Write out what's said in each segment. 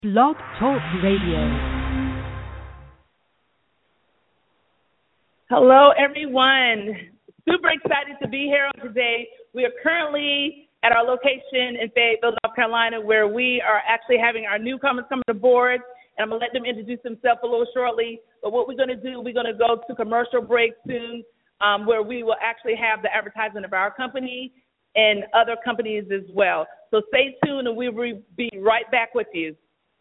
Blog Talk Radio. Hello, everyone. Super excited to be here today. We are currently at our location in Fayetteville, North Carolina, where we are actually having our newcomers come to board, and I'm going to let them introduce themselves a little shortly. But what we're going to do, we're going to go to commercial break soon, where we will actually have the advertisement of our company and other companies as well. So stay tuned, and we will be right back with you.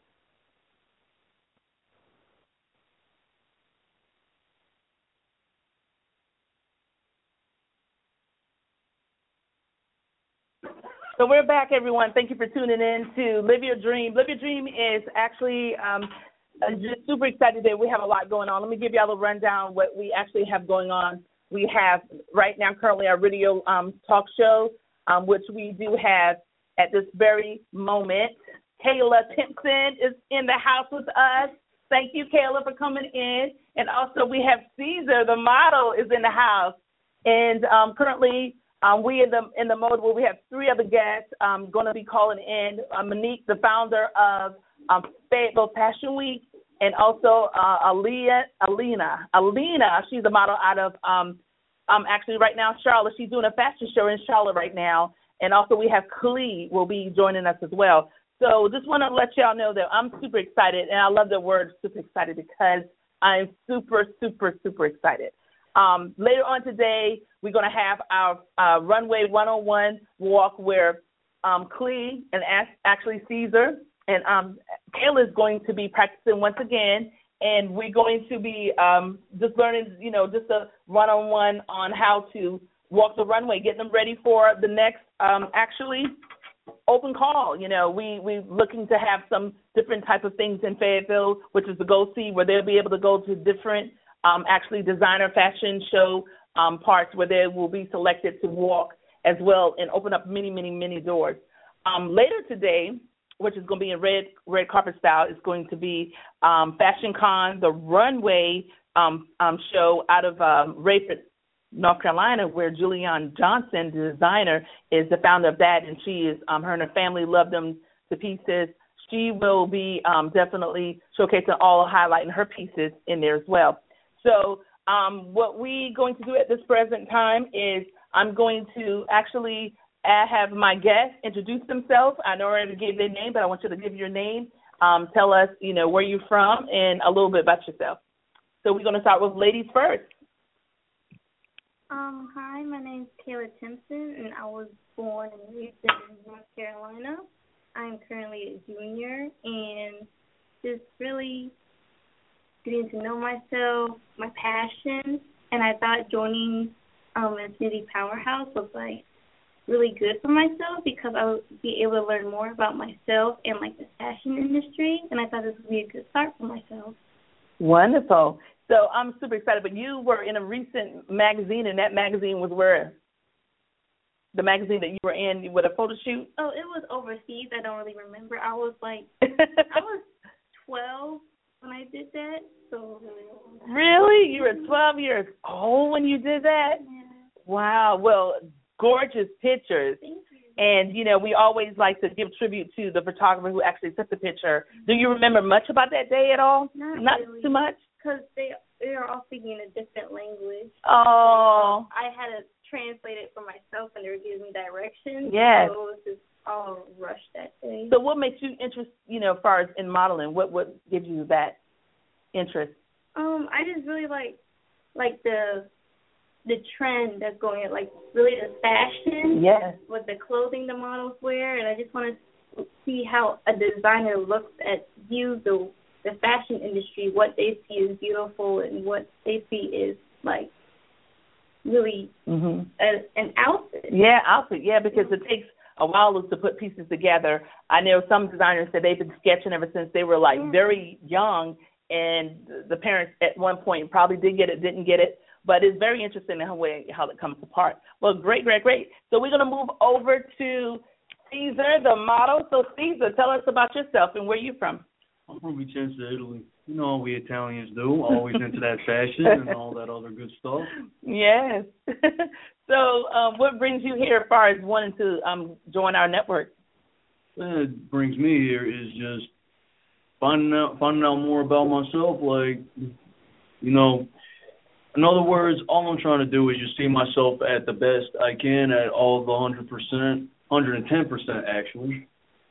So we're back, everyone. Thank you for tuning in to Live Your Dream. Live Your Dream is actually just super excited that we have a lot going on. Let me give you all a rundown what we actually have going on. We have right now currently our radio talk show, which we do have at this very moment. Kayla Timpson is in the house with us. Thank you, Kayla, for coming in. And also we have Caesar, the model, is in the house. And currently we in the mode where we have three other guests going to be calling in. Monique, the founder of Fayetteville Fashion Week, and also Alina, she's a model out of actually right now Charlotte. She's doing a fashion show in Charlotte right now. And also we have Klee will be joining us as well. So just want to let y'all know that I'm super excited, and I love the word super excited because I'm super, super, super excited. Later on today, we're going to have our Runway 101 walk where Klee and actually Caesar and Kayla is going to be practicing once again, and we're going to be just learning, just a one-on-one on how to walk the runway, getting them ready for the next actually open call. We're looking to have some different type of things in Fayetteville, which is the Go See, where they'll be able to go to different actually designer fashion show parts where they will be selected to walk as well and open up many, many, many doors. Later today, which is going to be in red carpet style, is going to be Fashion Con, the runway show out of Rayford, North Carolina, where Julianne Johnson, the designer, is the founder of that, and she is her and her family love them to pieces. She will be definitely showcasing all, highlighting her pieces in there as well. So what we're going to do at this present time is I'm going to actually have my guests introduce themselves. I know I already gave their name, but I want you to give your name, tell us, where you're from, and a little bit about yourself. So we're going to start with ladies first. Hi, my name's Kayla Timpson, and I was born and raised in North Carolina. I'm currently a junior, and just really getting to know myself, my passion, and I thought joining Infinity Powerhouse was really good for myself because I would be able to learn more about myself and the fashion industry, and I thought this would be a good start for myself. Wonderful. So I'm super excited, but you were in a recent magazine, and that magazine was where? The magazine that you were in with a photo shoot? Oh, it was overseas. I don't really remember. I was I was 12 when I did that, so really? You were 12 years old when you did that? Yeah. Wow. Well, gorgeous pictures. Thank you. And, we always like to give tribute to the photographer who actually took the picture. Do you remember much about that day at all? Not really. Too much? Because they are all speaking a different language. Oh. I had to translate it for myself, and they were giving me directions. Yes. So it was just all rushed that day. So what makes you interested, as far as in modeling? What gives you that interest? I just really like the trend that's going on, really the fashion. Yes. With the clothing the models wear, and I just want to see how a designer looks at the fashion industry, what they see is beautiful and what they see is really an outfit. Yeah, outfit. Yeah, because it takes a while to put pieces together. I know some designers said they've been sketching ever since they were very young, and the parents at one point probably did get it, didn't get it. But it's very interesting in how it comes apart. Well, great. So we're going to move over to Caesar, the model. So Caesar, tell us about yourself and where you're from. I'm from Vicenza, Italy. You know how we Italians do, always into that fashion and all that other good stuff. Yes. So what brings you here as far as wanting to join our network? What brings me here is just finding out more about myself. Like, you know, in other words, all I'm trying to do is just see myself at the best I can at all the 100%, 110% actually.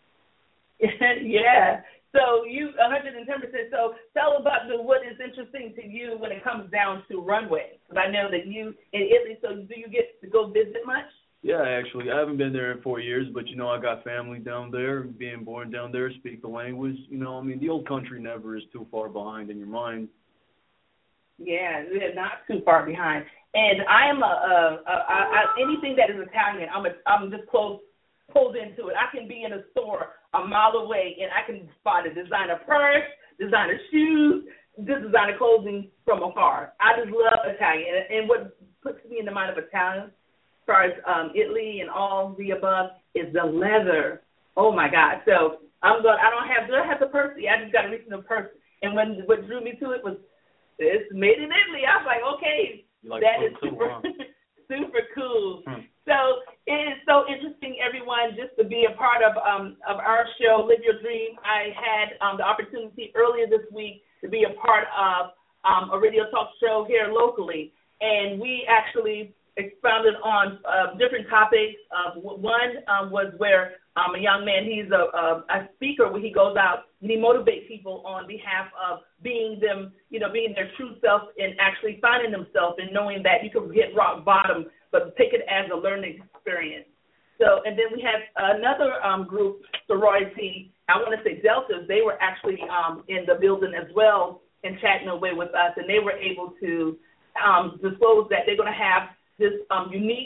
Yeah. So you 110%. So tell about what is interesting to you when it comes down to runway. Because I know that you in Italy. So do you get to go visit much? Yeah, actually, I haven't been there in 4 years, but, you know, I got family down there, being born down there, speak the language. You know, I mean, the old country never is too far behind in your mind. Yeah, they're not too far behind. And I am anything that is Italian, I'm just pulled into it. I can be in a store a mile away, and I can spot a designer purse, designer shoes, just designer clothing from afar. I just love Italian. And what puts me in the mind of Italian, as far as Italy and all the above, is the leather. Oh my God! So do I have the purse? Yeah, I just got to reach in the purse. And what drew me to it was it's made in Italy. I was like, okay, that is super, super cool. So it is so interesting, everyone, just to be a part of our show, Live Your Dream. I had the opportunity earlier this week to be a part of a radio talk show here locally, and we actually expounded on different topics. One was where a young man, he's a speaker where he goes out and he motivates people on behalf of being them, being their true self and actually finding themselves and knowing that you can hit rock bottom, but take it as a learning experience. So, and then we have another group, sorority, I want to say Deltas. They were actually in the building as well and chatting away with us, and they were able to disclose that they're going to have this unique,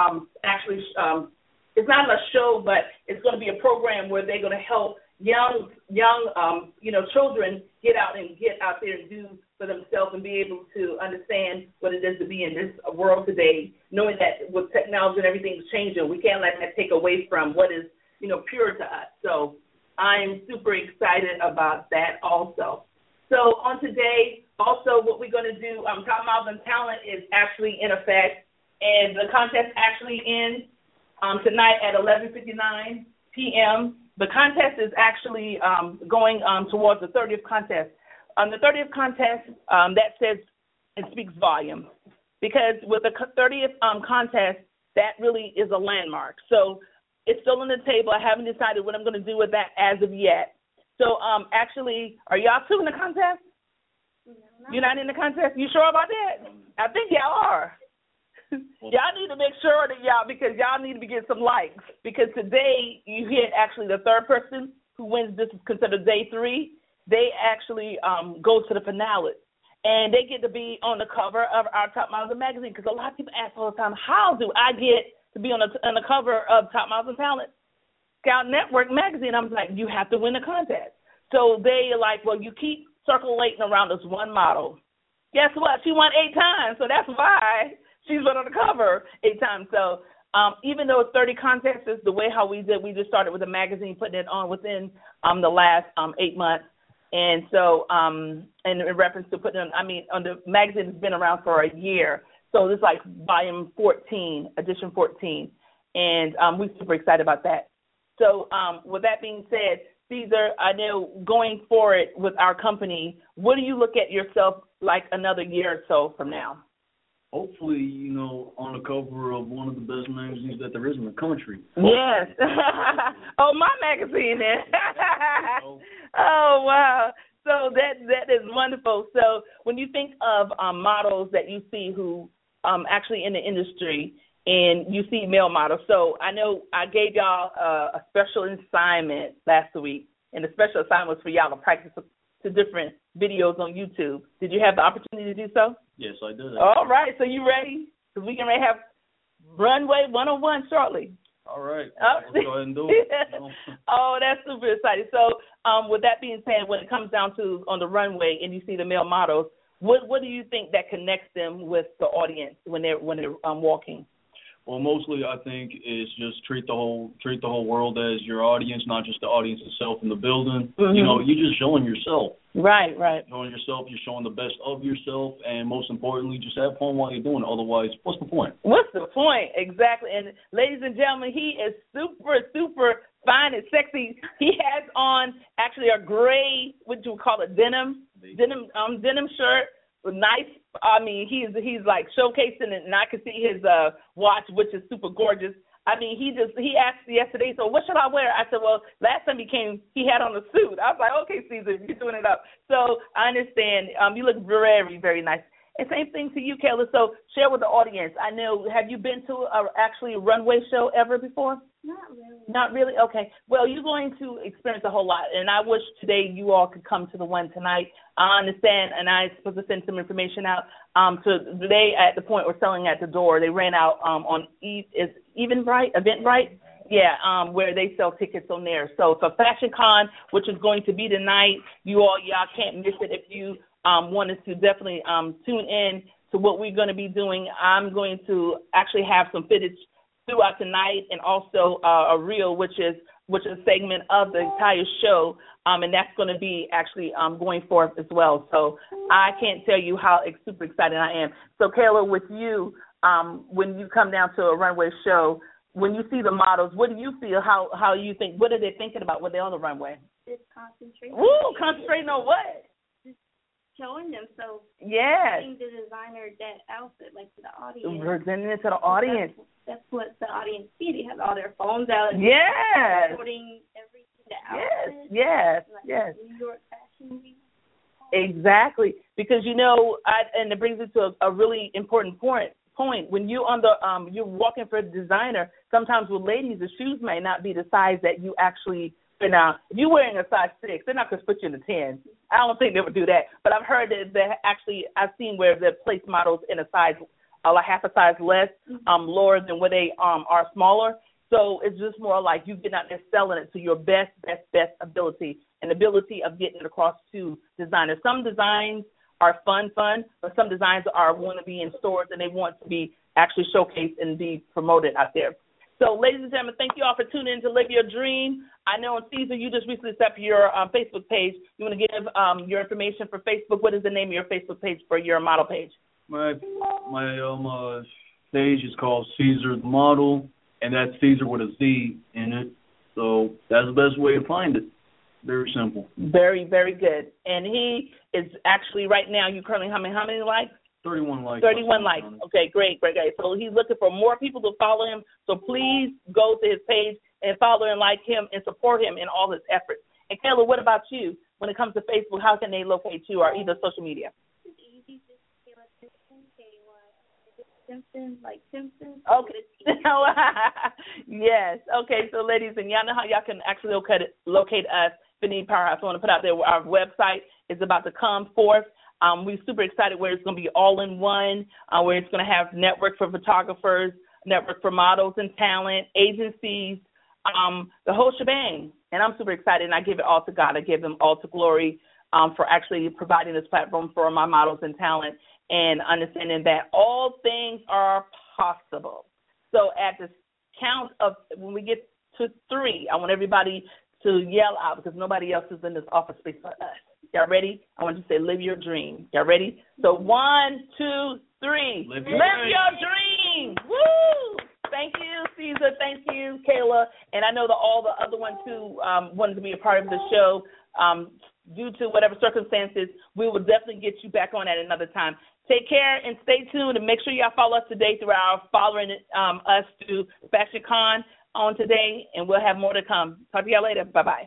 it's not a show, but it's going to be a program where they're going to help young children get out there and do for themselves and be able to understand what it is to be in this world today, knowing that with technology and everything's changing, we can't let that take away from what is, pure to us. So I'm super excited about that also. So on today, also what we're going to do, Top Miles and Talent is actually in effect, and the contest actually ends tonight at 11:59 p.m. The contest is actually going towards the 30th contest. The 30th contest, that says it speaks volume, because with the 30th contest, that really is a landmark. So it's still on the table. I haven't decided what I'm going to do with that as of yet. So actually, are y'all two in the contest? No, You're not in the contest? You sure about that? I think y'all are. Y'all need to make sure that because y'all need to be getting some likes, because today you hit actually the third person who wins. This is considered day 3. They actually go to the finale, and they get to be on the cover of our Top Miles magazine, because a lot of people ask all the time, how do I get to be on the cover of Top Miles and Talent Scout Network magazine? I'm like, you have to win the contest. So they are like, well, you keep circulating around this one model. Guess what? She won 8 times, so that's why she's been on the cover 8 times. So even though it's 30 contests, the way how we did, we just started with a magazine, putting it on within the last 8 months. And so in reference to putting it on the magazine has been around for a year. So it's like volume 14, edition 14. And we're super excited about that. So with that being said, Caesar, I know going forward with our company, what do you look at yourself like another year or so from now? Hopefully, on the cover of one of the best magazines that there is in the country. Yes. Oh, my magazine then. Oh, wow. So that is wonderful. So when you think of models that you see who actually in the industry, and you see male models, so I know I gave y'all a special assignment last week, and the special assignment was for y'all to practice to different videos on YouTube. Did you have the opportunity to do so? Yes, I did. All right, so you ready? Because we can have Runway 101 shortly. All right, let's go ahead and do it. Oh, that's super exciting. So with that being said, when it comes down to on the runway and you see the male models, what do you think that connects them with the audience when they're walking? Well, mostly I think is just treat the whole world as your audience, not just the audience itself in the building. Mm-hmm. You know, you're just showing yourself. Right. Showing yourself, you're showing the best of yourself, and most importantly, just have fun while you're doing it. Otherwise, what's the point? What's the point? Exactly. And ladies and gentlemen, he is super, super fine and sexy. He has on actually a gray, what you would call it, denim shirt. Nice. I mean, he's like showcasing it, and I can see his watch, which is super gorgeous. I mean, he asked yesterday, so what should I wear? I said, well, last time he had on a suit. I was like, okay, Caesar, you're doing it up. So I understand. You look very, very nice. And same thing to you, Kayla. So share with the audience. I know, have you been to a runway show ever before? Not really. Not really? Okay. Well, you're going to experience a whole lot, and I wish today you all could come to the one tonight. I understand, and I'm supposed to send some information out. So today at the point we're selling at the door, they ran out on Eventbrite? Yeah, where they sell tickets on there. So for Fashion Con, which is going to be tonight, y'all can't miss it. If you wanted to definitely tune in to what we're going to be doing, I'm going to actually have some footage throughout tonight, and also a reel, which is a segment of the entire show, and that's going to be actually going forth as well. So I can't tell you how super excited I am. So Kayla, with you, when you come down to a runway show, when you see the models, what do you feel? How you think? What are they thinking about when they're on the runway? Just concentrating. Ooh, concentrating on what? Showing themselves. Yes. Giving the designer that outfit, like, to the audience. Presenting it to the audience. That's what the audience see. They have all their phones out. Yes. Recording everything. The outfit. Yes. New York Fashion Week. Exactly. Because, and it brings it to a really important point. When you're on you're walking for a designer, sometimes with ladies, the shoes may not be the size that you actually. Now, if you're wearing a size 6, they're not going to put you in a 10. I don't think they would do that. But I've heard that actually, I've seen where they place models in a size, like half a size less, lower than where they are smaller. So it's just more like you get out there selling it to your best ability, and ability of getting it across to designers. Some designs are fun, but some designs want to be in stores and they want to be actually showcased and be promoted out there. So, ladies and gentlemen, thank you all for tuning in to Live Your Dream. I know, Caesar, you just recently set up your Facebook page. You want to give your information for Facebook? What is the name of your Facebook page for your model page? My page is called Caesar the Model, and that's Caesar with a Z in it. So that's the best way to find it. Very simple. Very, very good. And he is actually right now, you currently how many likes? 31 likes. 31 likes. Okay, great. So he's looking for more people to follow him. So please go to his page and follow and like him and support him in all his efforts. And Kayla, what about you? When it comes to Facebook, how can they locate you or either social media? It's easy. Just Kayla Simpson, Simpson, like Simpson. Okay. Yes. Okay. So, ladies, and y'all know how y'all can actually locate us, Finidi Powerhouse. I want to put out there our website is about to come forth. We're super excited where it's going to be all in one, where it's going to have network for photographers, network for models and talent, agencies, the whole shebang. And I'm super excited, and I give it all to God. I give him all to glory for actually providing this platform for my models and talent and understanding that all things are possible. So at the count of when we get to 3, I want everybody to yell out because nobody else is in this office space but us. Y'all ready? I want you to say, live your dream. Y'all ready? So 1, 2, 3. Live your dream. Woo! Thank you, Caesar. Thank you, Kayla. And I know that all the other ones who wanted to be a part of the show, due to whatever circumstances, we will definitely get you back on at another time. Take care and stay tuned and make sure y'all follow us today through our following us through Fashion Con on today, and we'll have more to come. Talk to y'all later. Bye-bye.